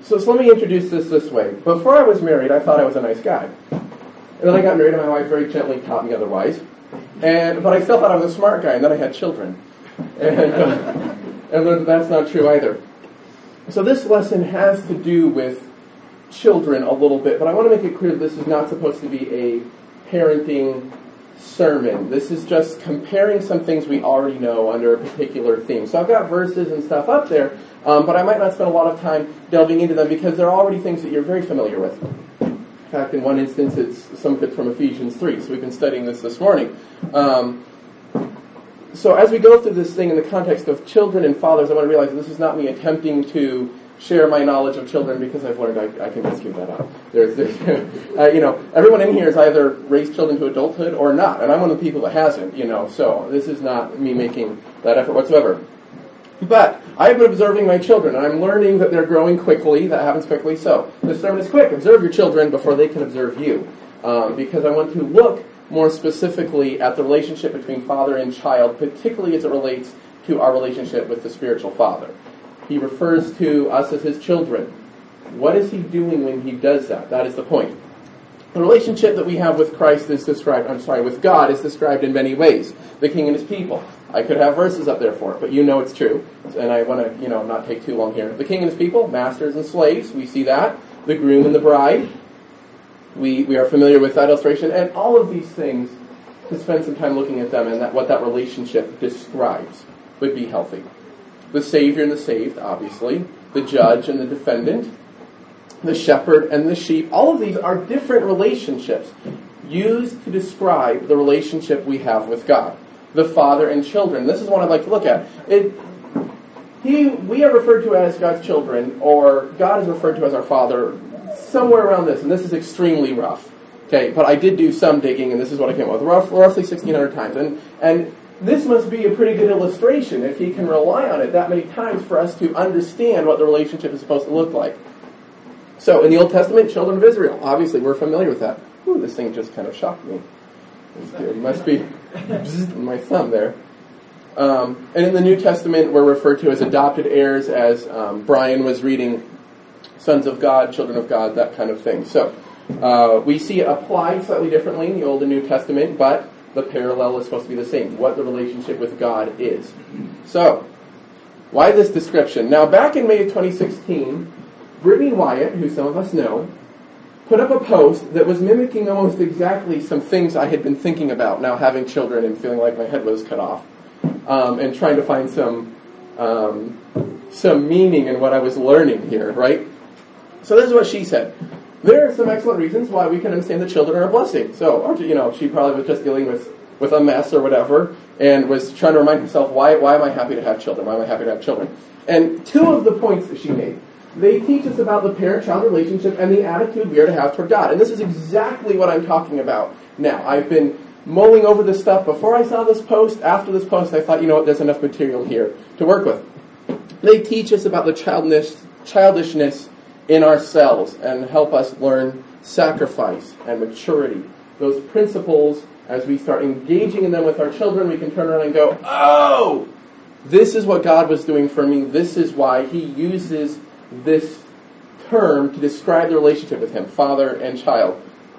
So let me introduce this way. Before I was married, I thought I was a nice guy. And then I got married, and my wife very gently taught me otherwise. But I still thought I was a smart guy, and then I had children. And that's not true either. So this lesson has to do with children a little bit, but I want to make it clear that this is not supposed to be a parenting sermon. This is just comparing some things we already know under a particular theme. So I've got verses and stuff up there, but I might not spend a lot of time delving into them because they're already things that you're very familiar with. In fact, in one instance, some of it's from Ephesians 3, so we've been studying this morning. So as we go through this thing in the context of children and fathers, I want to realize that this is not me attempting to share my knowledge of children because I've learned I can just give that up. There's everyone in here has either raised children to adulthood or not, and I'm one of the people that hasn't, so this is not me making that effort whatsoever. But I've been observing my children, and I'm learning that they're growing quickly. That happens quickly. So this sermon is quick. Observe your children before they can observe you, because I want to look more specifically at the relationship between father and child, particularly as it relates to our relationship with the spiritual father. He refers to us as his children. What is he doing when he does that? That is the point. The relationship that we have with Christ is described, with God is described in many ways. The king and his people. I could have verses up there for it, but you know it's true. And I want to, not take too long here. The king and his people, masters and slaves, we see that. The groom and the bride. We are familiar with that illustration. And all of these things, to spend some time looking at them and what that relationship describes, would be healthy. The Savior and the saved, obviously. The judge and the defendant. The shepherd and the sheep. All of these are different relationships used to describe the relationship we have with God. The father and children. This is what I'd like to look at. We are referred to as God's children, or God is referred to as our father, somewhere around this, and this is extremely rough. Okay, but I did do some digging, and this is what I came up with, roughly 1,600 times. And this must be a pretty good illustration, if he can rely on it that many times for us to understand what the relationship is supposed to look like. So, in the Old Testament, children of Israel. Obviously, we're familiar with that. Ooh, this thing just kind of shocked me. It must be my thumb there. And in the New Testament, we're referred to as adopted heirs, as Brian was reading sons of God, children of God, that kind of thing. So, we see it applied slightly differently in the Old and New Testament, but the parallel is supposed to be the same, what the relationship with God is. So, why this description? Now, back in May of 2016, Brittany Wyatt, who some of us know, put up a post that was mimicking almost exactly some things I had been thinking about now having children and feeling like my head was cut off, and trying to find some meaning in what I was learning here, right? So this is what she said. There are some excellent reasons why we can understand that children are a blessing. So, she probably was just dealing with a mess or whatever, and was trying to remind herself, why am I happy to have children? Why am I happy to have children? And two of the points that she made. They teach us about the parent-child relationship and the attitude we are to have toward God. And this is exactly what I'm talking about now. I've been mulling over this stuff before I saw this post. After this post, I thought, there's enough material here to work with. They teach us about the childishness in ourselves and help us learn sacrifice and maturity. Those principles, as we start engaging in them with our children, we can turn around and go, oh, this is what God was doing for me. This is why he uses this term to describe the relationship with him, father and child.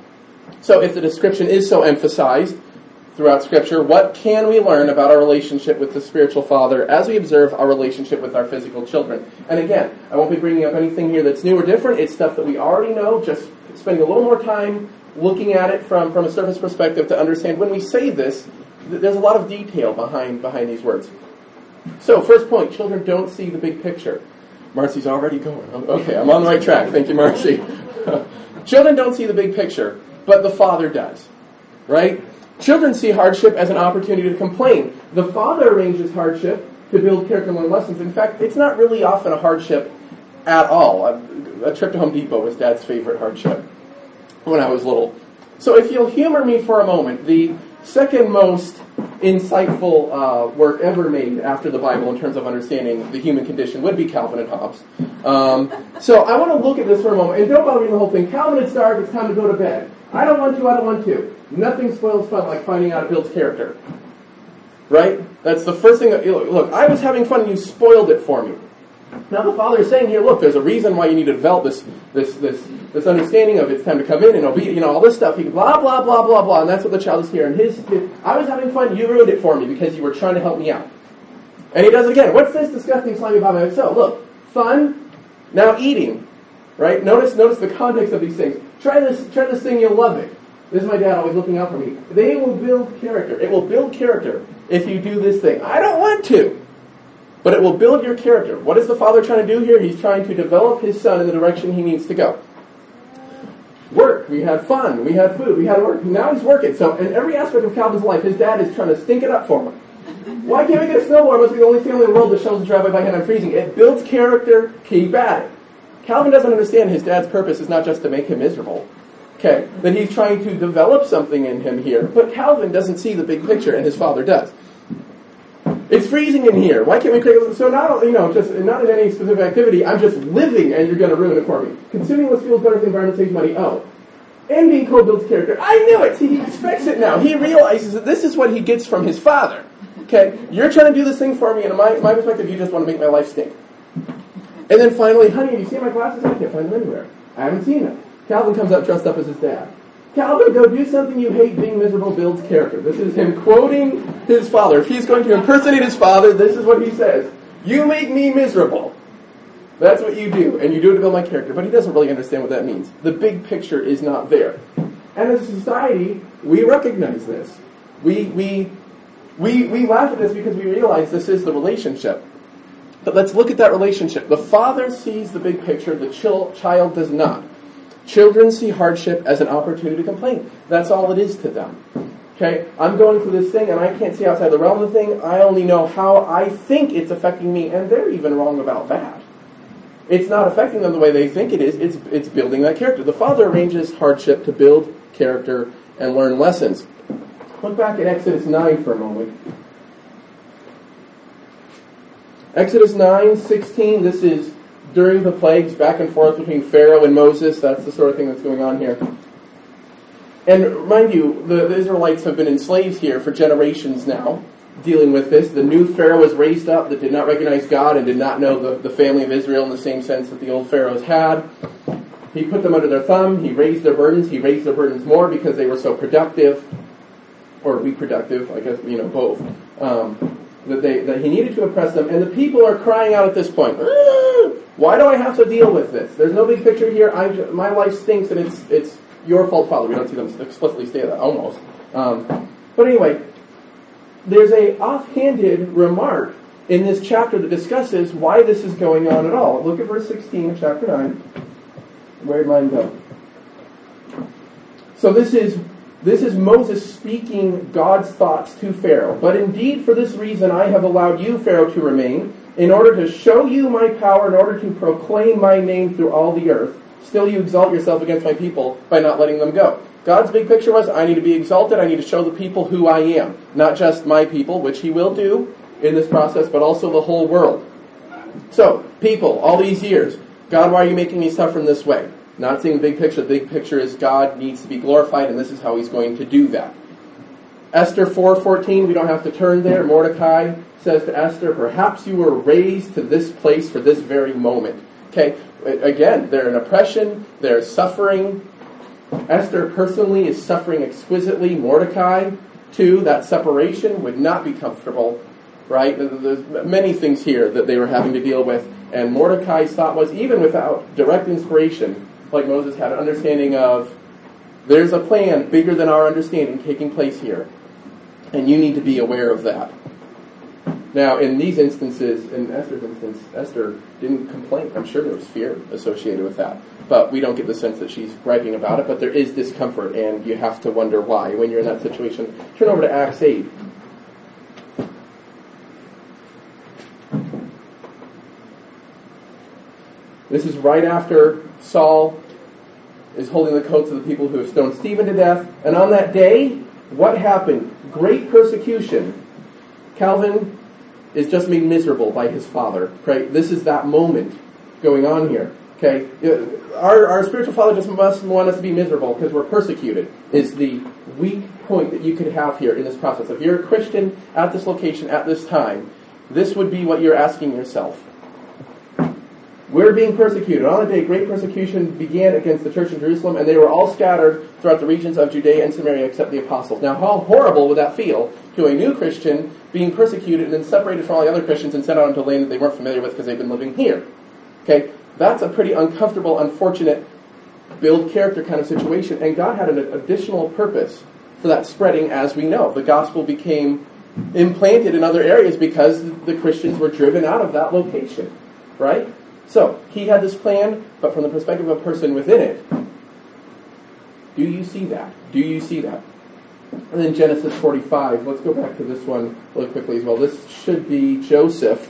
So if the description is so emphasized throughout Scripture, what can we learn about our relationship with the spiritual father as we observe our relationship with our physical children? And again, I won't be bringing up anything here that's new or different. It's stuff that we already know, just spending a little more time looking at it from a surface perspective to understand when we say this, there's a lot of detail behind these words. So, first point, children don't see the big picture. Marcy's already going. Okay, I'm on the right track. Thank you, Marcy. Children don't see the big picture, but the father does, right? Children see hardship as an opportunity to complain. The father arranges hardship to build character and learn lessons. In fact, it's not really often a hardship at all. A trip to Home Depot was Dad's favorite hardship when I was little. So if you'll humor me for a moment, the second most insightful work ever made after the Bible in terms of understanding the human condition would be Calvin and Hobbes. So I want to look at this for a moment, and don't bother reading the whole thing. Calvin, it's dark, it's time to go to bed. I don't want to. Nothing spoils fun like finding out it builds character. Right? That's the first thing that, look, I was having fun and you spoiled it for me. Now the Father is saying here, look, there's a reason why you need to develop this understanding of it's time to come in and obey, all this stuff. He blah, blah, blah, blah, blah, and that's what the child is here. And I was having fun, you ruined it for me because you were trying to help me out. And he does it again. What's this disgusting slimy blah? So, look, fun, now eating, right? Notice the context of these things. Try this thing, you'll love it. This is my dad always looking out for me. They will build character. It will build character if you do this thing. I don't want to. But it will build your character. What is the Father trying to do here? He's trying to develop his son in the direction he needs to go. Work. We had fun. We had food. We had work. Now he's working. So in every aspect of Calvin's life, his dad is trying to stink it up for him. Why can't we get a snowblower? It must be the only family in the world that shows the driveway by hand. I'm freezing. It builds character. Keep at it. Calvin doesn't understand his dad's purpose is not just to make him miserable. Okay, that he's trying to develop something in him here. But Calvin doesn't see the big picture, and his father does. It's freezing in here. Why can't we create? So not in any specific activity. I'm just living, and you're going to ruin it for me. Consuming what feels better than the environment saves money. Oh, and being cold builds character. I knew it. See, he expects it now. He realizes that this is what he gets from his father. Okay, you're trying to do this thing for me, and in my perspective, you just want to make my life stink. And then finally, honey, have you seen my glasses? I can't find them anywhere. I haven't seen them. Calvin comes up dressed up as his dad. Calvin, go do something you hate, being miserable builds character. This is him quoting his father. If he's going to impersonate his father, this is what he says. You make me miserable. That's what you do, and you do it to build my character. But he doesn't really understand what that means. The big picture is not there. And as a society, we recognize this. We laugh at this because we realize this is the relationship. But let's look at that relationship. The father sees the big picture, the child does not. Children see hardship as an opportunity to complain. That's all it is to them. Okay? I'm going through this thing and I can't see outside the realm of the thing. I only know how I think it's affecting me, and they're even wrong about that. It's not affecting them the way they think it is. It's building that character. The father arranges hardship to build character and learn lessons. Look back at Exodus 9 for a moment. Exodus 9:16, this is during the plagues, back and forth between Pharaoh and Moses. That's the sort of thing that's going on here. And mind you, the Israelites have been enslaved here for generations now, dealing with this. The new Pharaoh was raised up that did not recognize God and did not know the family of Israel in the same sense that the old Pharaohs had. He put them under their thumb. He raised their burdens. He raised their burdens more because they were so productive, or reproductive, I guess, both. That he needed to oppress them, and the people are crying out at this point. Why do I have to deal with this? There's no big picture here. My life stinks, and it's your fault, Father. We don't see them explicitly say that, almost. But anyway, there's a offhanded remark in this chapter that discusses why this is going on at all. Look at verse 16 of chapter 9. Where'd mine go? So this is Moses speaking God's thoughts to Pharaoh. But indeed, for this reason, I have allowed you, Pharaoh, to remain, in order to show you my power, in order to proclaim my name through all the earth. Still you exalt yourself against my people by not letting them go. God's big picture was, I need to be exalted, I need to show the people who I am. Not just my people, which he will do in this process, but also the whole world. So, people, all these years, God, why are you making me suffer in this way? Not seeing the big picture. The big picture is God needs to be glorified, and this is how he's going to do that. Esther 4:14, we don't have to turn there. Mordecai says to Esther, perhaps you were raised to this place for this very moment. Okay, again, they're in oppression, they're suffering. Esther personally is suffering exquisitely. Mordecai, too, that separation would not be comfortable, right? There's many things here that they were having to deal with, and Mordecai's thought was, even without direct inspiration, like Moses had an understanding of, there's a plan bigger than our understanding taking place here, and you need to be aware of that. Now, in these instances, in Esther's instance, Esther didn't complain. I'm sure there was fear associated with that, but we don't get the sense that she's bragging about it, but there is discomfort, and you have to wonder why when you're in that situation. Turn over to Acts 8. This is right after Saul is holding the coats of the people who have stoned Stephen to death. And on that day, what happened? Great persecution. Calvin is just made miserable by his father. Right? This is that moment going on here. Okay, our spiritual father just must want us to be miserable because we're persecuted. Is the weak point that you could have here in this process. If you're a Christian at this location at this time, this would be what you're asking yourself. We're being persecuted. On a day, great persecution began against the church in Jerusalem, and they were all scattered throughout the regions of Judea and Samaria except the apostles. Now, how horrible would that feel to a new Christian being persecuted and then separated from all the other Christians and sent out into a land that they weren't familiar with because they've been living here? Okay, that's a pretty uncomfortable, unfortunate, build character kind of situation, and God had an additional purpose for that spreading, as we know. The gospel became implanted in other areas because the Christians were driven out of that location, right? So, he had this plan, but from the perspective of a person within it, do you see that? Do you see that? And then Genesis 45, let's go back to this one really quickly as well. This should be Joseph.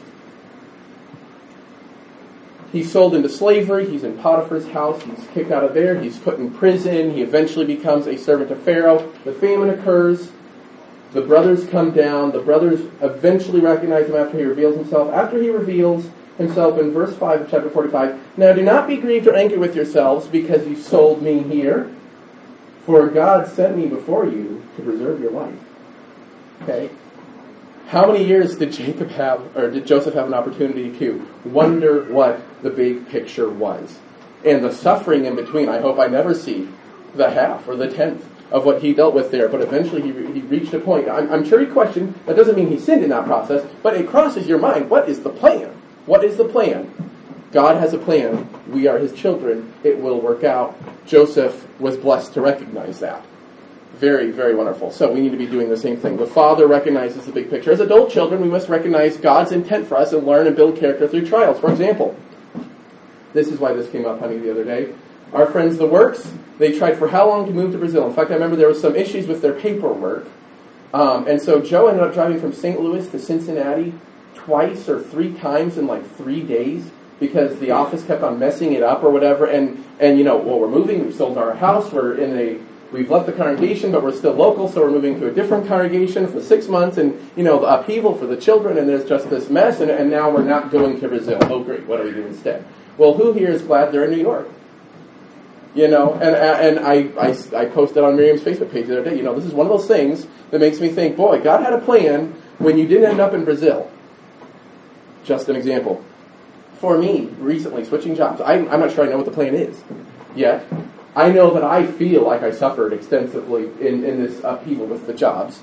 He's sold into slavery, he's in Potiphar's house, he's kicked out of there, he's put in prison, he eventually becomes a servant of Pharaoh. The famine occurs, the brothers come down, the brothers eventually recognize him after he reveals himself. After he reveals himself in verse 5 of chapter 45, now do not be grieved or angry with yourselves because you sold me here, for God sent me before you to preserve your life. Okay? How many years did Joseph have an opportunity to wonder what the big picture was? And the suffering in between, I hope I never see the half or the tenth of what he dealt with there, but eventually he reached a point. I'm sure he questioned. That doesn't mean he sinned in that process, but it crosses your mind. What is the plan? What is the plan? God has a plan. We are his children. It will work out. Joseph was blessed to recognize that. Very, very wonderful. So we need to be doing the same thing. The Father recognizes the big picture. As adult children, we must recognize God's intent for us and learn and build character through trials. For example, this is why this came up, honey, the other day. Our friends, the Works, they tried for how long to move to Brazil? In fact, I remember there was some issues with their paperwork. And so Joe ended up driving from St. Louis to Cincinnati twice or 3 times in like 3 days because the office kept on messing it up or whatever. And we're moving, we've sold our house, we've left the congregation, but we're still local, so we're moving to a different congregation for 6 months, and, the upheaval for the children, and there's just this mess, and now we're not going to Brazil. Oh, great, what do we do instead? Well, who here is glad they're in New York? And I posted on Miriam's Facebook page the other day, this is one of those things that makes me think, boy, God had a plan when you didn't end up in Brazil. Just an example. For me, recently, switching jobs, I'm not sure I know what the plan is yet. I know that I feel like I suffered extensively in this upheaval with the jobs,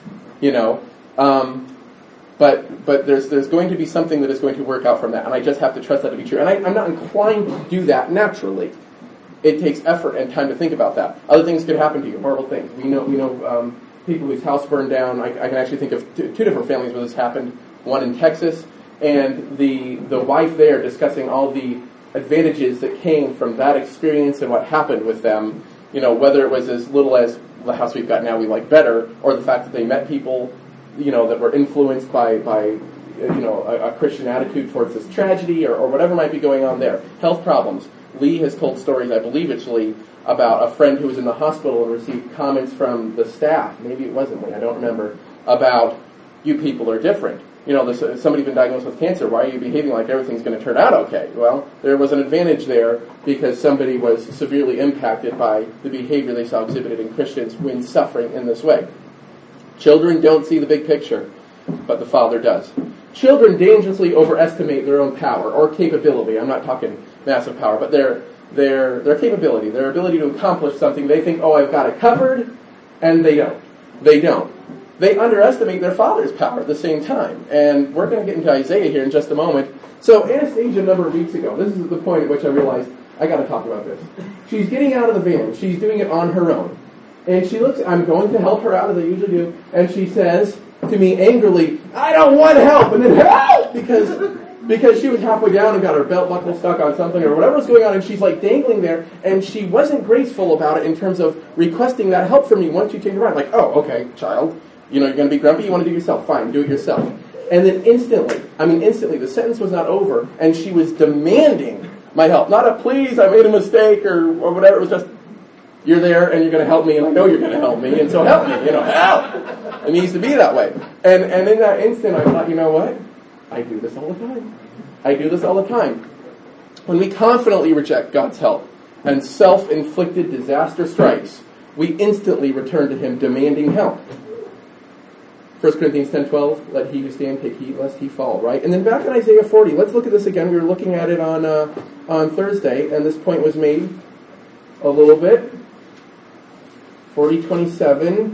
but there's going to be something that is going to work out from that, and I just have to trust that to be true. And I'm not inclined to do that naturally. It takes effort and time to think about that. Other things could happen to you, horrible things. We know people whose house burned down. I can actually think of two different families where this happened. One in Texas, and the wife there discussing all the advantages that came from that experience and what happened with them, whether it was as little as the house we've got now we like better, or the fact that they met people, that were influenced by a Christian attitude towards this tragedy or whatever might be going on there. Health problems. Lee has told stories, I believe it's Lee, about a friend who was in the hospital and received comments from the staff, maybe it wasn't Lee, I don't remember, about you people are different. Somebody's been diagnosed with cancer. Why are you behaving like everything's going to turn out okay? Well, there was an advantage there because somebody was severely impacted by the behavior they saw exhibited in Christians when suffering in this way. Children don't see the big picture, but the Father does. Children dangerously overestimate their own power or capability. I'm not talking massive power, but their capability, their ability to accomplish something. They think, I've got it covered, and they don't. They don't. They underestimate their Father's power at the same time. And we're going to get into Isaiah here in just a moment. So Anastasia, a number of weeks ago, this is the point at which I realized I got to talk about this. She's getting out of the van. She's doing it on her own. And she looks, I'm going to help her out as I usually do, and she says to me angrily, I don't want help, and then help! Because she was halfway down and got her belt buckle stuck on something or whatever was going on, and she's like dangling there, and she wasn't graceful about it in terms of requesting that help from me once you change your mind. Like, okay, child. You're going to be grumpy, you want to do it yourself. Fine, do it yourself. And then instantly, the sentence was not over, and she was demanding my help. Not a please, I made a mistake, or whatever. It was just, you're there, and you're going to help me, and I know you're going to help me, and so help me, help! It needs to be that way. And in that instant, I thought, you know what? I do this all the time. When we confidently reject God's help, and self-inflicted disaster strikes, we instantly return to Him demanding help. 1 Corinthians 10:12, let he who stand take heed lest he fall, right? And then back in Isaiah 40, let's look at this again. We were looking at it on Thursday, and this point was made a little bit. 40:27.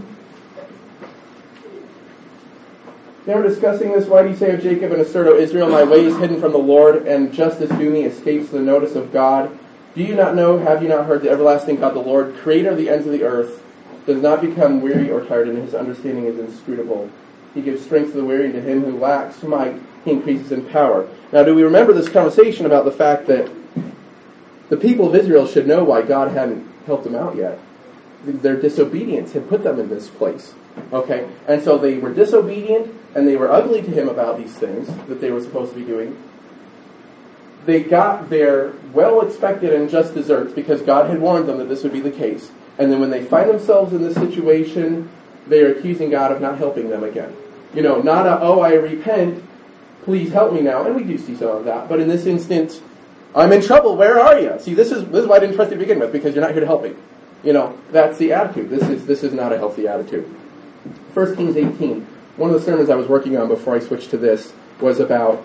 They were discussing this. Why do you say of Jacob and assert, O Israel, my way is hidden from the Lord, and justice due me escapes the notice of God? Do you not know, have you not heard, the everlasting God, the Lord, creator of the ends of the earth, does not become weary or tired, and his understanding is inscrutable. He gives strength to the weary, and to him who lacks might, he increases in power. Now, do we remember this conversation about the fact that the people of Israel should know why God hadn't helped them out yet? Their disobedience had put them in this place. Okay? And so they were disobedient, and they were ugly to him about these things that they were supposed to be doing. They got their well-expected and just deserts because God had warned them that this would be the case. And then when they find themselves in this situation, they are accusing God of not helping them again. Not I repent, please help me now. And we do see some of that. But in this instance, I'm in trouble, where are you? See, this is why I didn't trust you to begin with, because you're not here to help me. That's the attitude. This is not a healthy attitude. 1 Kings 18. One of the sermons I was working on before I switched to this was about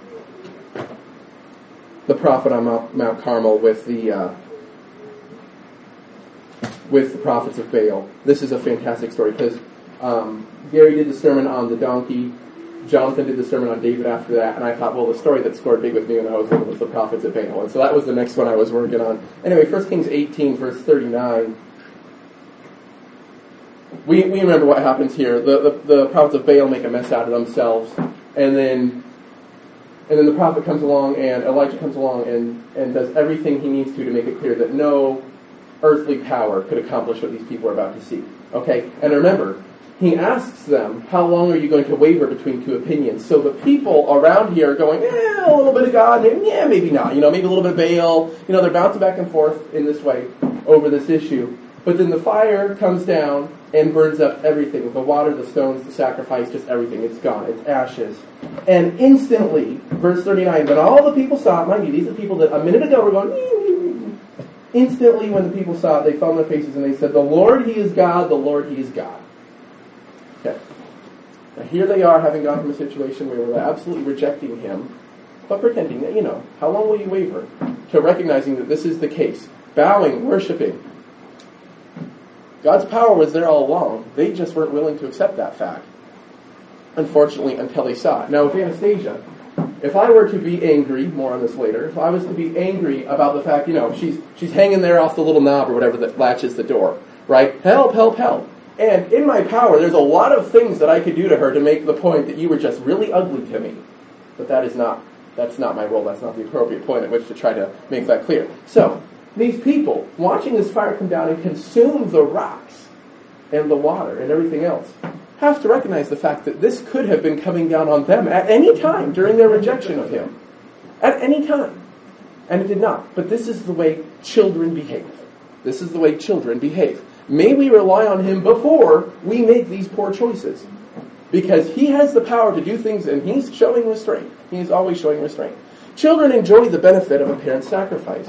the prophet on Mount Carmel with the prophets of Baal. This is a fantastic story because Gary did the sermon on the donkey, Jonathan did the sermon on David after that, and I thought, well, the story that scored big with me when I was little was the prophets of Baal, and so that was the next one I was working on. Anyway, 1 Kings 18, verse 39. We remember what happens here. The prophets of Baal make a mess out of themselves, and then the prophet comes along, and Elijah comes along and does everything he needs to make it clear that no earthly power could accomplish what these people are about to see. Okay? And remember, he asks them, how long are you going to waver between two opinions? So the people around here are going, a little bit of God, maybe not. Maybe a little bit of Baal. They're bouncing back and forth in this way over this issue. But then the fire comes down and burns up everything. The water, the stones, the sacrifice, just everything. It's gone. It's ashes. And instantly, verse 39, when all the people saw it, mind you, these are people that a minute ago were going, instantly when the people saw it, they fell on their faces and they said, the Lord, He is God, the Lord, He is God. Okay. Now here they are, having gone from a situation where they were absolutely rejecting Him, but pretending that, how long will you waver? To recognizing that this is the case. Bowing, worshiping. God's power was there all along. They just weren't willing to accept that fact. Unfortunately, until they saw it. Now, with Anastasia, if I were to be angry, more on this later, if I was to be angry about the fact, she's hanging there off the little knob or whatever that latches the door, right? Help, help, help. And in my power, there's a lot of things that I could do to her to make the point that you were just really ugly to me. But that's not my role. That's not the appropriate point at which to try to make that clear. So, these people, watching this fire come down and consume the rocks and the water and everything else, have to recognize the fact that this could have been coming down on them at any time during their rejection of Him. At any time. And it did not. But this is the way children behave. This is the way children behave. May we rely on Him before we make these poor choices. Because He has the power to do things, and He's showing restraint. He's always showing restraint. Children enjoy the benefit of a parent's sacrifice.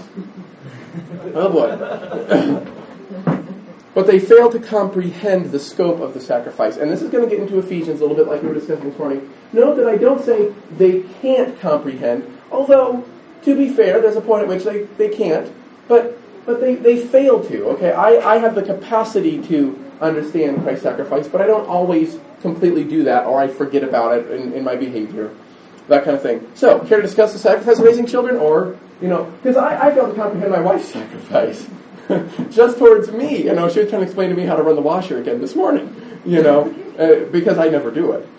Oh boy. But they fail to comprehend the scope of the sacrifice. And this is going to get into Ephesians a little bit like we were discussing this morning. Note that I don't say they can't comprehend, although, to be fair, there's a point at which they can't, but they fail to. Okay, I have the capacity to understand Christ's sacrifice, but I don't always completely do that, or I forget about it in my behavior. That kind of thing. So, care to discuss the sacrifice of raising children? Or, because I failed to comprehend my wife's sacrifice. Just towards me. She was trying to explain to me how to run the washer again this morning. Because I never do it.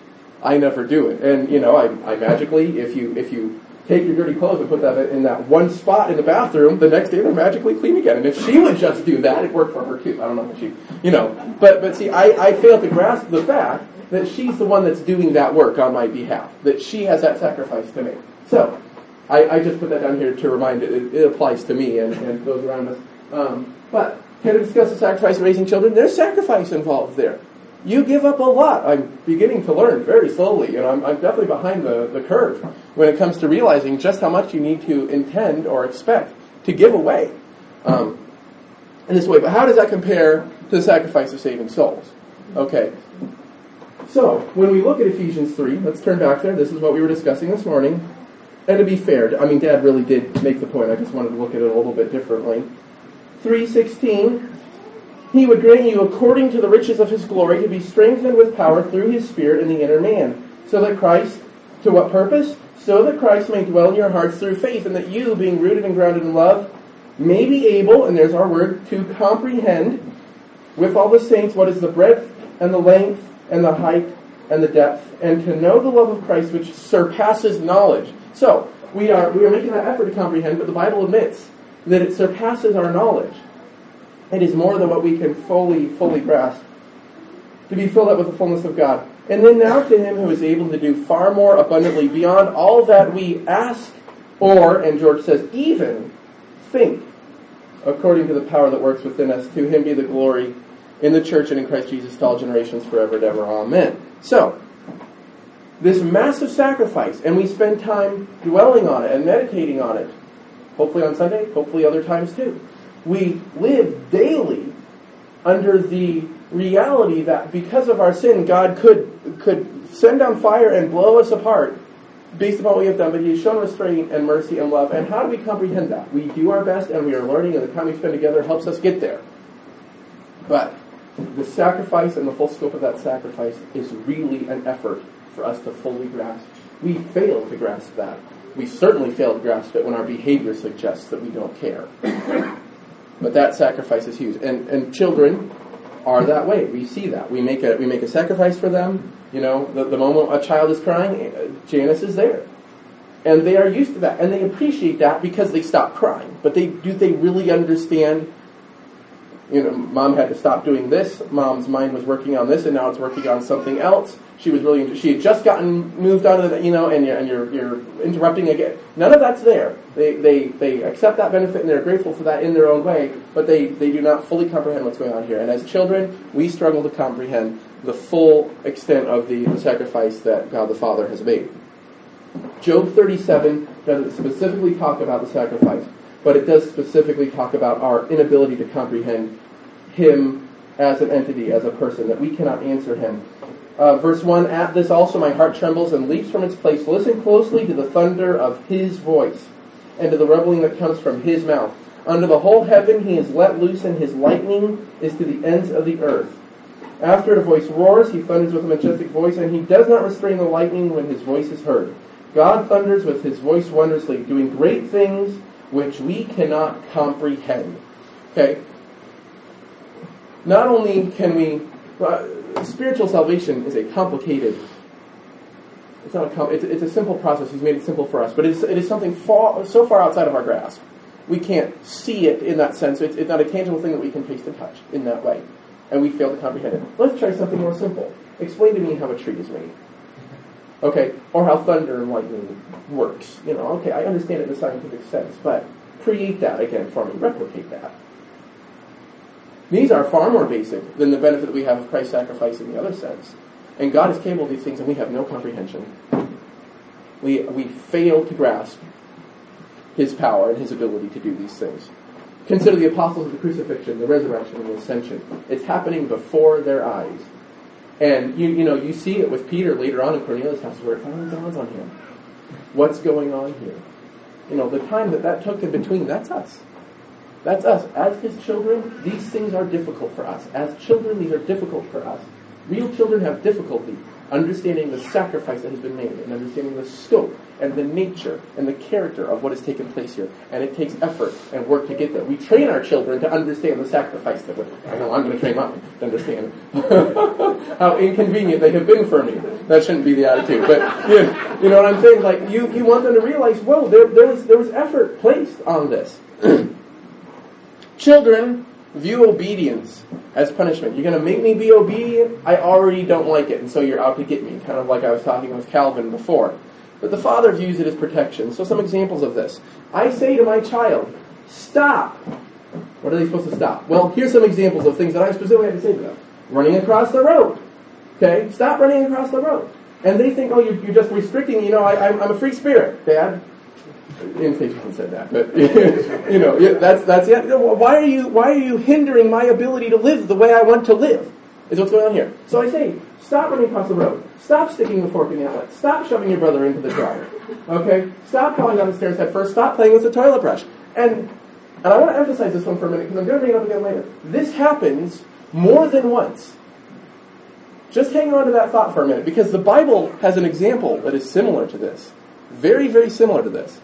And, I magically, if you take your dirty clothes and put that in that one spot in the bathroom, the next day they're magically clean again. And if she would just do that, it'd work for her too. I don't know if she, But see, I fail to grasp the fact that she's the one that's doing that work on my behalf. That she has that sacrifice to make. So, I just put that down here to remind it applies to me and those around us. But can we discuss the sacrifice of raising children? There's sacrifice involved there. You give up a lot. I'm beginning to learn very slowly, and I'm definitely behind the curve when it comes to realizing just how much you need to intend or expect to give away in this way. But how does that compare to the sacrifice of saving souls? Okay. So, when we look at Ephesians 3, let's turn back there. This is what we were discussing this morning. And to be fair, Dad really did make the point. I just wanted to look at it a little bit differently. 3:16, He would grant you according to the riches of His glory to be strengthened with power through His Spirit in the inner man. So that Christ, to what purpose? So that Christ may dwell in your hearts through faith, and that you, being rooted and grounded in love, may be able, and there's our word, to comprehend with all the saints what is the breadth and the length and the height and the depth, and to know the love of Christ which surpasses knowledge. So, we are making that effort to comprehend, but the Bible admits that it surpasses our knowledge. It is more than what we can fully grasp. To be filled up with the fullness of God. And then now to Him who is able to do far more abundantly beyond all that we ask or, and George says, even think, according to the power that works within us. To Him be the glory in the church and in Christ Jesus to all generations forever and ever. Amen. So, this massive sacrifice, and we spend time dwelling on it and meditating on it. Hopefully on Sunday, hopefully other times too. We live daily under the reality that because of our sin, God could send down fire and blow us apart based upon what we have done, but He has shown restraint and mercy and love. And how do we comprehend that? We do our best, and we are learning, and the time we spend together helps us get there. But the sacrifice and the full scope of that sacrifice is really an effort for us to fully grasp. We fail to grasp that. We certainly fail to grasp it when our behavior suggests that we don't care. But that sacrifice is huge. And children are that way. We see that. We make a sacrifice for them. You know, the moment a child is crying, Janice is there. And they are used to that. And they appreciate that because they stop crying. But do they really understand, you know, Mom had to stop doing this, Mom's mind was working on this, and now it's working on something else. She had just gotten moved out of the, you know, and you're interrupting again. None of that's there. They accept that benefit and they're grateful for that in their own way, but they do not fully comprehend what's going on here. And as children, we struggle to comprehend the full extent of the sacrifice that God the Father has made. Job 37 doesn't specifically talk about the sacrifice, but it does specifically talk about our inability to comprehend Him as an entity, as a person, that we cannot answer Him. Verse 1, At this also my heart trembles and leaps from its place. Listen closely to the thunder of His voice, and to the rumbling that comes from His mouth. Under the whole heaven He is let loose, and His lightning is to the ends of the earth. After the voice roars, He thunders with a majestic voice, and He does not restrain the lightning when His voice is heard. God thunders with His voice wondrously, doing great things which we cannot comprehend. Okay? Not only can we... spiritual salvation is a complicated... It's a simple process. He's made it simple for us. But it is something so far outside of our grasp. We can't see it in that sense. It's not a tangible thing that we can taste and touch in that way. And we fail to comprehend it. Let's try something more simple. Explain to me how a tree is made. Okay? Or how thunder and lightning works. You know, okay, I understand it in a scientific sense. But create that again for me. Replicate that. These are far more basic than the benefit that we have of Christ's sacrifice in the other sense. And God is capable of these things, and we have no comprehension. We fail to grasp His power and His ability to do these things. Consider the apostles of the crucifixion, the resurrection, and the ascension. It's happening before their eyes. And you see it with Peter later on in Cornelius' house, where it finally dawns on him. What's going on here? You know, the time that took in between, that's us. That's us. As His children, these things are difficult for us. As children, these are difficult for us. Real children have difficulty understanding the sacrifice that has been made and understanding the scope and the nature and the character of what has taken place here. And it takes effort and work to get there. We train our children to understand the sacrifice that I know I'm going to train mine to understand how inconvenient they have been for me. That shouldn't be the attitude. But you know what I'm saying? Like you want them to realize, whoa, there was effort placed on this. Children view obedience as punishment. You're going to make me be obedient? I already don't like it, and so you're out to get me. Kind of like I was talking with Calvin before. But the Father views it as protection. So some examples of this. I say to my child, stop. What are they supposed to stop? Well, here's some examples of things that I specifically had to say to them. Running across the road. Okay? Stop running across the road. And they think, oh, you're just restricting me. You know, I'm a free spirit, Dad. In case you haven't said that, but you know, that's it. Why are you hindering my ability to live the way I want to live? is what's going on here. So I say, stop running across the road. Stop sticking the fork in the outlet. Stop shoving your brother into the dryer. Okay? Stop falling down the stairs head first. Stop playing with the toilet brush. And I want to emphasize this one for a minute because I'm going to bring it up again later. This happens more than once. Just hang on to that thought for a minute because the Bible has an example that is similar to this. Very, very similar to this.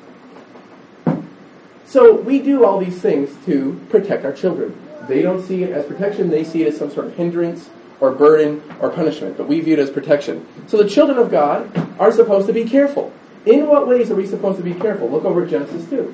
So we do all these things to protect our children. They don't see it as protection. They see it as some sort of hindrance or burden or punishment. But we view it as protection. So the children of God are supposed to be careful. In what ways are we supposed to be careful? Look over at Genesis 2.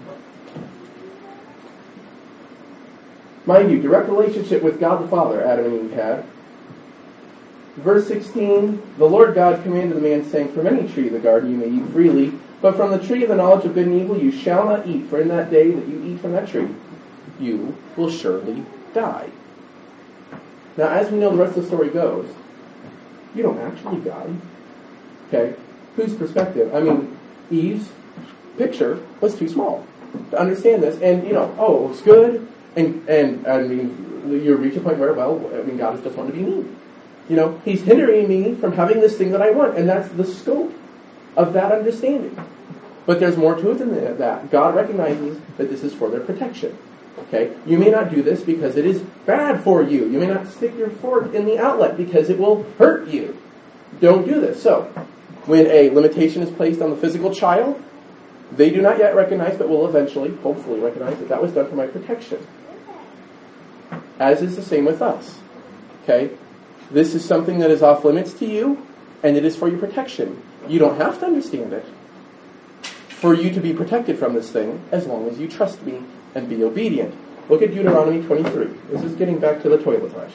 Mind you, direct relationship with God the Father, Adam and Eve had. Verse 16, the Lord God commanded the man, saying, from any tree of the garden you may eat freely, but from the tree of the knowledge of good and evil you shall not eat, for in that day that you eat from that tree, you will surely die. Now, as we know the rest of the story goes, you don't actually die. Okay? Whose perspective? I mean, Eve's picture was too small to understand this, and, oh, it's good, and I mean, you reach a point where, God just wanted to be mean. He's hindering me from having this thing that I want, and that's the scope of that understanding. But there's more to it than that. God recognizes that this is for their protection. Okay? You may not do this because it is bad for you. You may not stick your fork in the outlet because it will hurt you. Don't do this. So, when a limitation is placed on the physical child, they do not yet recognize, but will eventually, hopefully recognize, that was done for my protection. As is the same with us. Okay? This is something that is off limits to you, and it is for your protection. You don't have to understand it for you to be protected from this thing, as long as you trust me and be obedient. Look at Deuteronomy 23. This is getting back to the toilet brush.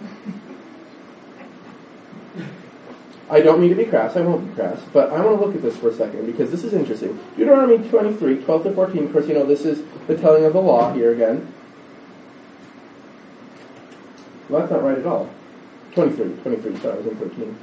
I don't mean to be crass, I won't be crass, but I want to look at this for a second, because this is interesting. Deuteronomy 23, 12 to 14, of course, this is the telling of the law here again. Well, that's not right at all. 23, sorry, I was in 13.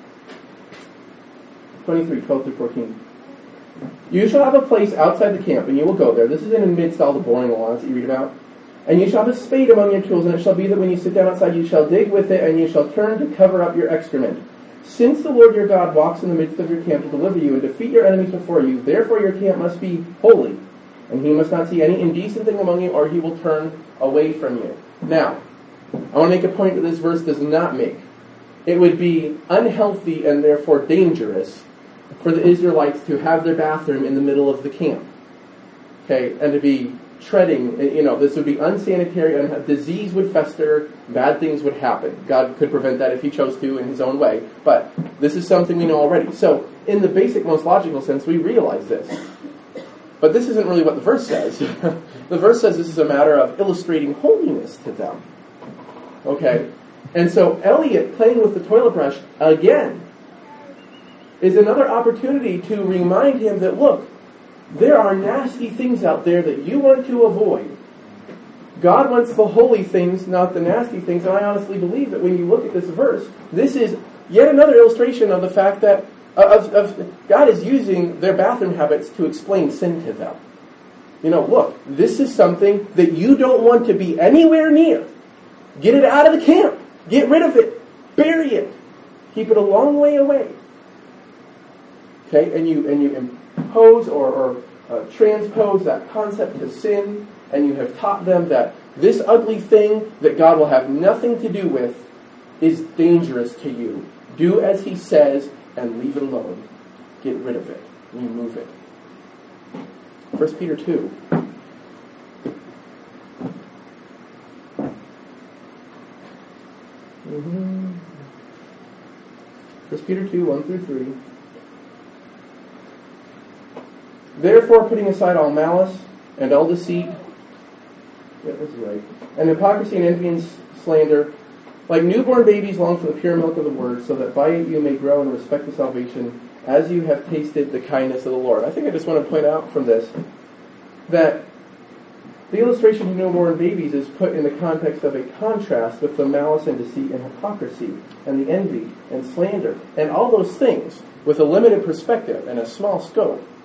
23, 12 through 14. You shall have a place outside the camp, and you will go there. This is in amidst all the boring laws that you read about. And you shall have a spade among your tools, and it shall be that when you sit down outside, you shall dig with it, and you shall turn to cover up your excrement. Since the Lord your God walks in the midst of your camp to deliver you and defeat your enemies before you, therefore your camp must be holy, and he must not see any indecent thing among you, or he will turn away from you. Now, I want to make a point that this verse does not make. It would be unhealthy and therefore dangerous for the Israelites to have their bathroom in the middle of the camp. Okay, and to be treading, this would be unsanitary, and disease would fester, bad things would happen. God could prevent that if he chose to in his own way, but this is something we know already. So, in the basic, most logical sense, we realize this. But this isn't really what the verse says. The verse says this is a matter of illustrating holiness to them. Okay? And so Elliot playing with the toilet brush again is another opportunity to remind him that, look, there are nasty things out there that you want to avoid. God wants the holy things, not the nasty things. And I honestly believe that when you look at this verse, this is yet another illustration of the fact that God is using their bathroom habits to explain sin to them. Look, this is something that you don't want to be anywhere near. Get it out of the camp. Get rid of it. Bury it. Keep it a long way away. Okay, and you impose or transpose that concept to sin, and you have taught them that this ugly thing that God will have nothing to do with is dangerous to you. Do as he says and leave it alone. Get rid of it. Remove it. 1 Peter 2. Mm-hmm. 1 Peter 2, 1 through 3. Therefore, putting aside all malice and all deceit, this is right, and hypocrisy and envy and slander, like newborn babies long for the pure milk of the word, so that by it you may grow in respect to salvation, as you have tasted the kindness of the Lord. I think I just want to point out from this that the illustration of newborn babies is put in the context of a contrast with the malice and deceit and hypocrisy and the envy and slander and all those things with a limited perspective and a small scope.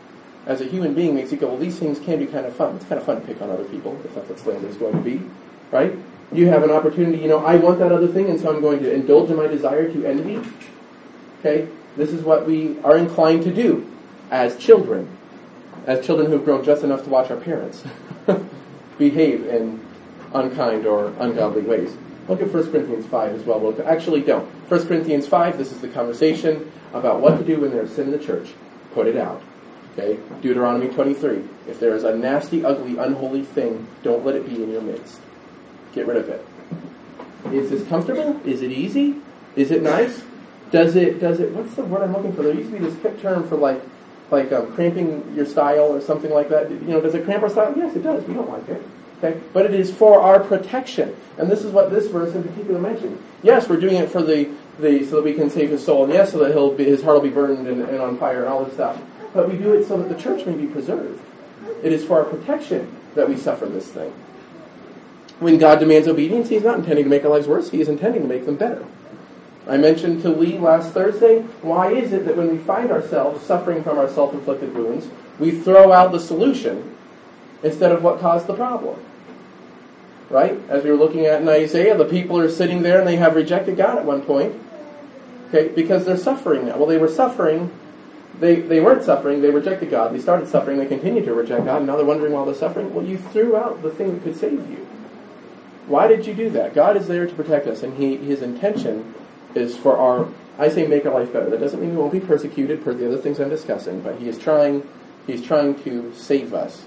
as a human being makes you go, well, these things can be kind of fun. It's kind of fun to pick on other people, if that's what slander is going to be, right? You have an opportunity, I want that other thing, and so I'm going to indulge in my desire to envy. Okay? This is what we are inclined to do as children who've grown just enough to watch our parents behave in unkind or ungodly ways. Look at 1 Corinthians 5 as well. Actually, don't. 1 Corinthians 5, this is the conversation about what to do when there's sin in the church. Put it out. Okay? Deuteronomy 23. If there is a nasty, ugly, unholy thing, don't let it be in your midst. Get rid of it. Is this comfortable? Is it easy? Is it nice? Does it, what's the word I'm looking for? There used to be this hip term for like cramping your style or something like that. Does it cramp our style? Yes, it does. We don't like it. Okay? But it is for our protection. And this is what this verse in particular mentions. Yes, we're doing it for so that we can save his soul. And yes, so that his heart will be burned and on fire and all this stuff. But we do it so that the church may be preserved. It is for our protection that we suffer this thing. When God demands obedience, He's not intending to make our lives worse. He is intending to make them better. I mentioned to Lee last Thursday, why is it that when we find ourselves suffering from our self-inflicted wounds, we throw out the solution instead of what caused the problem? Right? As we were looking at in Isaiah, the people are sitting there and they have rejected God at one point. Okay, because they're suffering now. Well, they were suffering. They weren't suffering. They rejected God. They started suffering. They continued to reject God. And now they're wondering why they're suffering. Well, you threw out the thing that could save you. Why did you do that? God is there to protect us, and His intention is for make our life better. That doesn't mean we won't be persecuted per the other things I'm discussing, but He's trying to save us.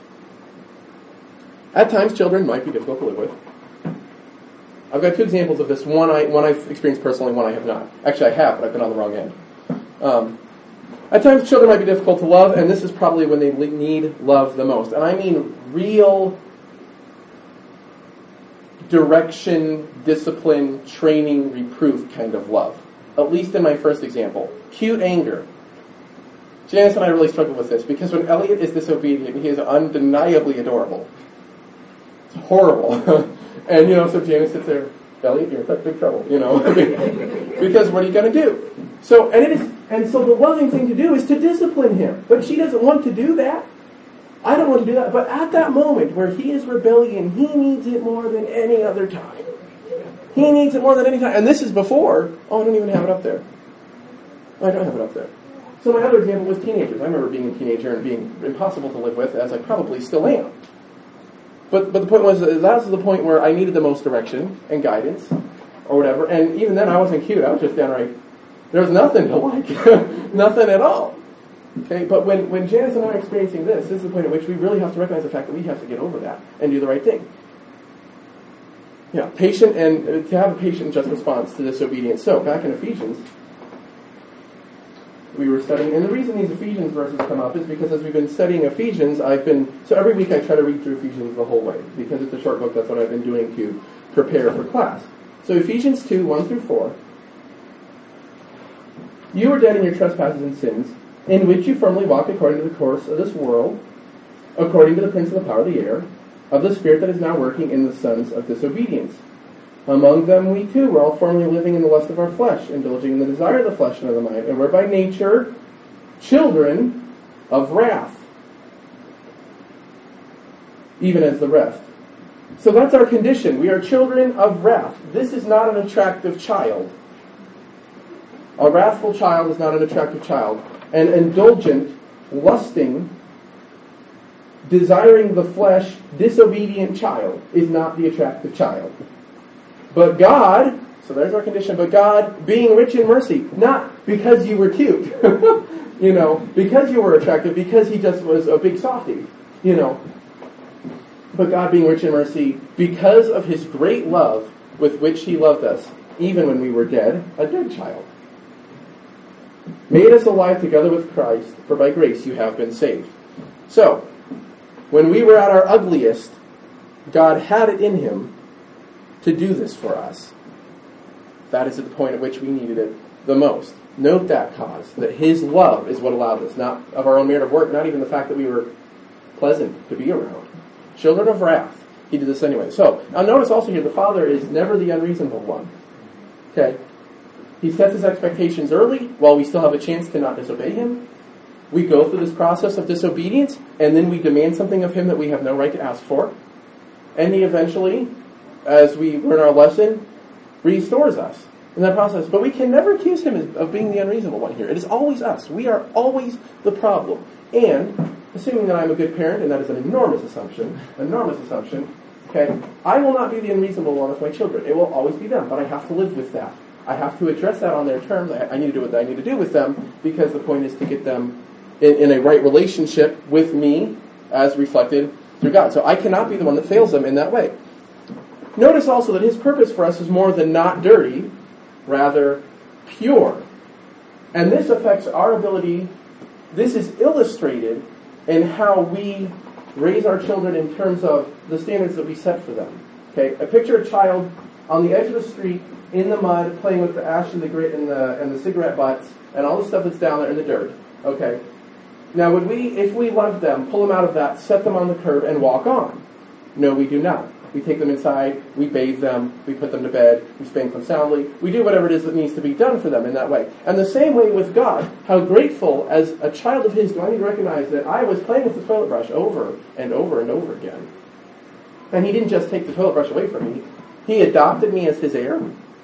At times, children might be difficult to live with. I've got two examples of this. One I've experienced personally, one I have not. Actually, I have, but I've been on the wrong end. At times, children might be difficult to love, and this is probably when they need love the most. And I mean real direction, discipline, training, reproof kind of love. At least in my first example. Cute anger. Janice and I really struggle with this because when Elliot is disobedient, he is undeniably adorable. It's horrible. And, so Janice sits there, Elliot, you're in such big trouble, because what are you going to do? So the loving thing to do is to discipline him. But she doesn't want to do that. I don't want to do that, but at that moment where he is rebellion, he needs it more than any other time. He needs it more than any time. And this is before, I don't even have it up there. I don't have it up there. So my other example was teenagers. I remember being a teenager and being impossible to live with, as I probably still am. But the point was, that was the point where I needed the most direction and guidance, or whatever. And even then, I wasn't cute. I was just downright, there was nothing to like. Nothing at all. Okay, but when Janice and I are experiencing this is the point at which we really have to recognize the fact that we have to get over that and do the right thing. Patient and to have a patient just response to disobedience. So, back in Ephesians, we were studying, and the reason these Ephesians verses come up is because as we've been studying Ephesians, so every week I try to read through Ephesians the whole way. Because it's a short book, that's what I've been doing to prepare for class. So Ephesians 2, 1 through 4. You were dead in your trespasses and sins, in which you formerly walked according to the course of this world, according to the prince of the power of the air, of the spirit that is now working in the sons of disobedience. Among them we too were all formerly living in the lust of our flesh, indulging in the desire of the flesh and of the mind, and were by nature children of wrath, even as the rest. So that's our condition. We are children of wrath. This is not an attractive child. A wrathful child is not an attractive child. An indulgent, lusting, desiring the flesh, disobedient child is not the attractive child. But God, so there's our condition, but God, being rich in mercy, not because you were cute, because you were attractive, because he just was a big softie, but God being rich in mercy, because of his great love with which he loved us, even when we were dead, a dead child, made us alive together with Christ, for by grace you have been saved. So, when we were at our ugliest, God had it in him to do this for us. That is at the point at which we needed it the most. Note that cause, that his love is what allowed us, not of our own merit of work, not even the fact that we were pleasant to be around. Children of wrath. He did this anyway. So, now notice also here, the Father is never the unreasonable one. Okay? He sets his expectations early, while we still have a chance to not disobey him. we go through this process of disobedience, and then we demand something of him that we have no right to ask for. And he eventually, as we learn our lesson, restores us in that process. But we can never accuse him of being the unreasonable one here. It is always us. We are always the problem. And, assuming that I'm a good parent, and that is an enormous assumption, okay, I will not be the unreasonable one with my children. It will always be them, but I have to live with that. I have to address that on their terms. I need to do what I need to do with them, because the point is to get them in a right relationship with me as reflected through God. So I cannot be the one that fails them in that way. Notice also that his purpose for us is more than not dirty, rather pure. And this affects our ability, this is illustrated in how we raise our children in terms of the standards that we set for them. Okay, I picture a child on the edge of the street in the mud, playing with the ash and the grit and the cigarette butts and all the stuff that's down there in the dirt. Okay. Now, would we, if we loved them, pull them out of that, set them on the curb, and walk on? No, we do not. We take them inside, we bathe them, we put them to bed, we spank them soundly. We do whatever it is that needs to be done for them in that way. And the same way with God. How grateful, as a child of his, do I need to recognize that I was playing with the toilet brush over and over and over again. And he didn't just take the toilet brush away from me. He adopted me as his heir.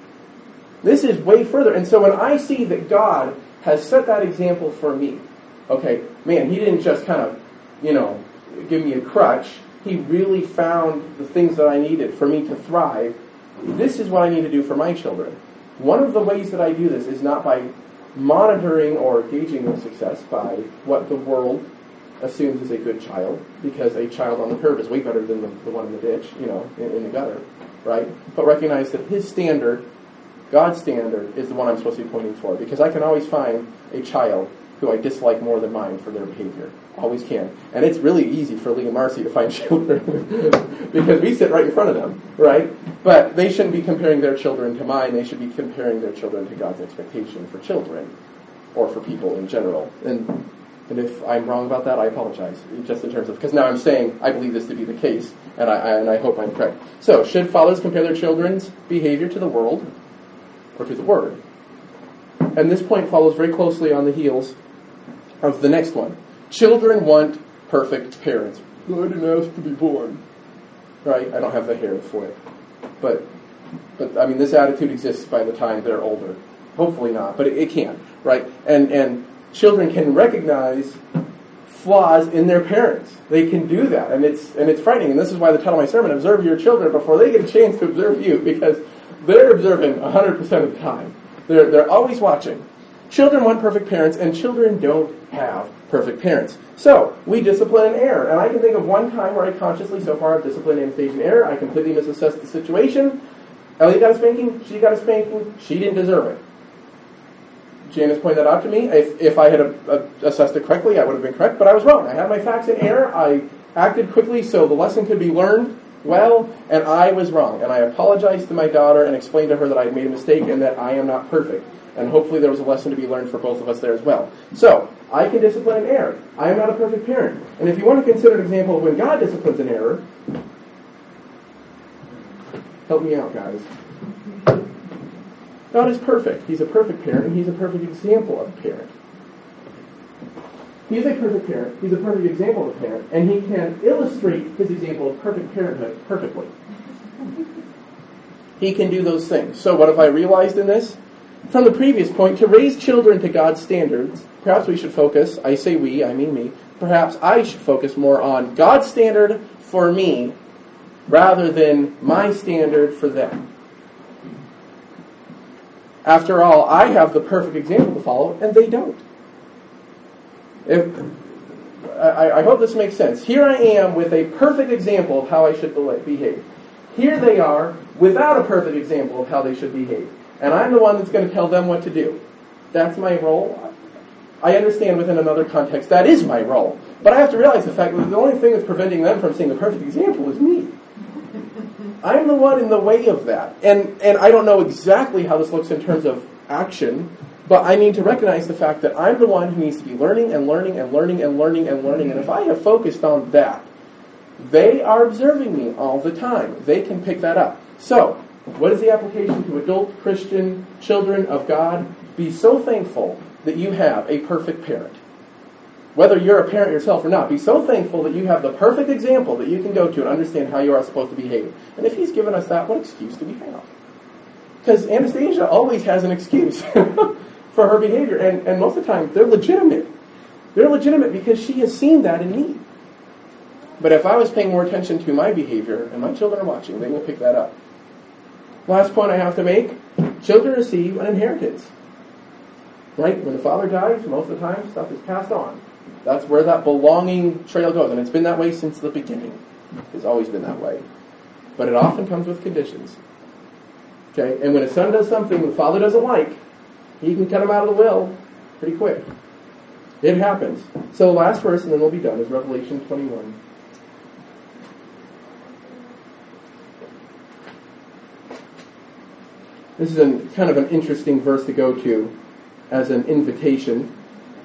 This is way further. And so when I see that God has set that example for me, okay, man, he didn't just kind of, give me a crutch. He really found the things that I needed for me to thrive. This is what I need to do for my children. One of the ways that I do this is not by monitoring or gauging their success by what the world assumes is a good child, because a child on the curb is way better than the one in the ditch, in the gutter, right? But recognize that his standard, God's standard, is the one I'm supposed to be pointing for, because I can always find a child who I dislike more than mine for their behavior. Always can. And it's really easy for Lee and Marcy to find children because we sit right in front of them, right? But they shouldn't be comparing their children to mine. They should be comparing their children to God's expectation for children or for people in general. And if I'm wrong about that, I apologize. Just in terms of, because now I'm saying I believe this to be the case, and I hope I'm correct. So, should fathers compare their children's behavior to the world or to the Word? And this point follows very closely on the heels of the next one. Children want perfect parents. I didn't ask to be born. Right? I don't have the hair for it. But I mean, this attitude exists by the time they're older. Hopefully not, but it can. Right? And children can recognize flaws in their parents. They can do that, and it's frightening. And this is why the title of my sermon, Observe Your Children Before They Get a Chance to Observe You, because they're observing 100% of the time. They're always watching. Children want perfect parents, and children don't have perfect parents. So, we discipline in error. And I can think of one time where I consciously, so far, have disciplined Anastasia in error. I completely misassessed the situation. Ellie got a spanking. She got a spanking. She didn't deserve it. Janice pointed that out to me. If I had assessed it correctly, I would have been correct, but I was wrong. I had my facts in error. I acted quickly so the lesson could be learned well, and I was wrong. And I apologized to my daughter and explained to her that I had made a mistake and that I am not perfect. And hopefully there was a lesson to be learned for both of us there as well. So, I can discipline in error. I am not a perfect parent. And if you want to consider an example of when God disciplines in error, help me out, guys. God is perfect. He's a perfect parent, and he's a perfect example of a parent. He's a perfect parent. He's a perfect example of a parent, and he can illustrate his example of perfect parenthood perfectly. He can do those things. So what have I realized in this? From the previous point, to raise children to God's standards, perhaps we should focus, I say we, I mean me, perhaps I should focus more on God's standard for me rather than my standard for them. After all, I have the perfect example to follow, and they don't. I hope this makes sense. Here I am with a perfect example of how I should behave. Here they are without a perfect example of how they should behave. And I'm the one that's going to tell them what to do. That's my role. I understand within another context that is my role. But I have to realize the fact that the only thing that's preventing them from seeing the perfect example is me. I'm the one in the way of that. And I don't know exactly how this looks in terms of action, but I need to recognize the fact that I'm the one who needs to be learning and learning and learning and learning and learning. And if I have focused on that, they are observing me all the time. They can pick that up. So, what is the application to adult Christian children of God? Be so thankful that you have a perfect parent. Whether you're a parent yourself or not, be so thankful that you have the perfect example that you can go to and understand how you are supposed to behave. And if he's given us that, what excuse do we have? Because Anastasia always has an excuse for her behavior. And most of the time, they're legitimate. They're legitimate because she has seen that in me. But if I was paying more attention to my behavior, and my children are watching, they will pick that up. Last point I have to make, children receive an inheritance. Right? When the father dies, most of the time, stuff is passed on. That's where that belonging trail goes. And it's been that way since the beginning. It's always been that way. But it often comes with conditions. Okay? And when a son does something the father doesn't like, he can cut him out of the will pretty quick. It happens. So the last verse, and then we'll be done, is Revelation 21. This is kind of an interesting verse to go to as an invitation.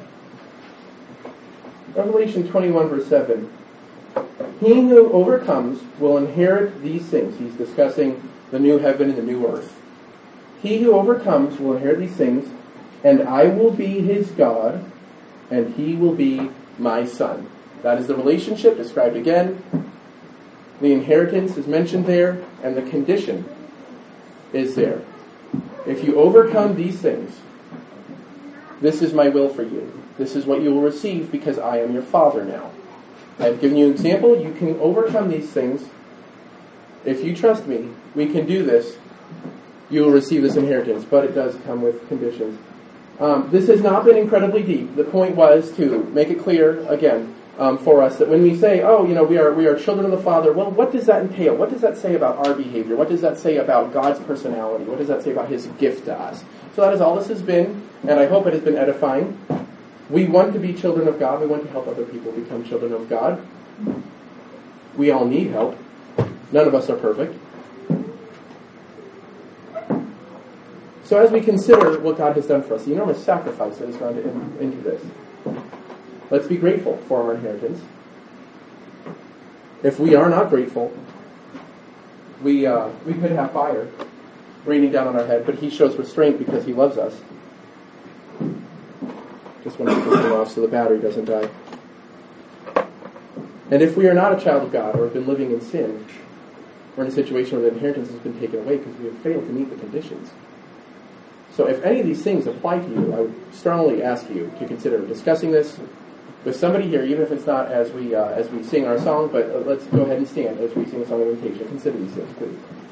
Revelation 21, verse 7. He who overcomes will inherit these things. He's discussing the new heaven and the new earth. He who overcomes will inherit these things, and I will be his God, and he will be my son. That is the relationship described again. The inheritance is mentioned there, and the condition is there. If you overcome these things, this is my will for you. This is what you will receive because I am your father now. I have given you an example. You can overcome these things. If you trust me, we can do this. You will receive this inheritance, but it does come with conditions. This has not been incredibly deep. The point was to make it clear, again, for us that when we say, we are children of the Father, well, what does that entail? What does that say about our behavior? What does that say about God's personality? What does that say about his gift to us? So that is all this has been, and I hope it has been edifying. We want to be children of God. We want to help other people become children of God. We all need help. None of us are perfect. So as we consider what God has done for us, the enormous sacrifice that has gone into this, let's be grateful for our inheritance. If we are not grateful, we could have fire raining down on our head, but he shows restraint because he loves us. Just want to turn it off so the battery doesn't die. And if we are not a child of God or have been living in sin, we're in a situation where the inheritance has been taken away because we have failed to meet the conditions. So if any of these things apply to you, I would strongly ask you to consider discussing this with somebody here, even if it's not as we sing our song, but let's go ahead and stand as we sing a song of invitation. Consider these things, please.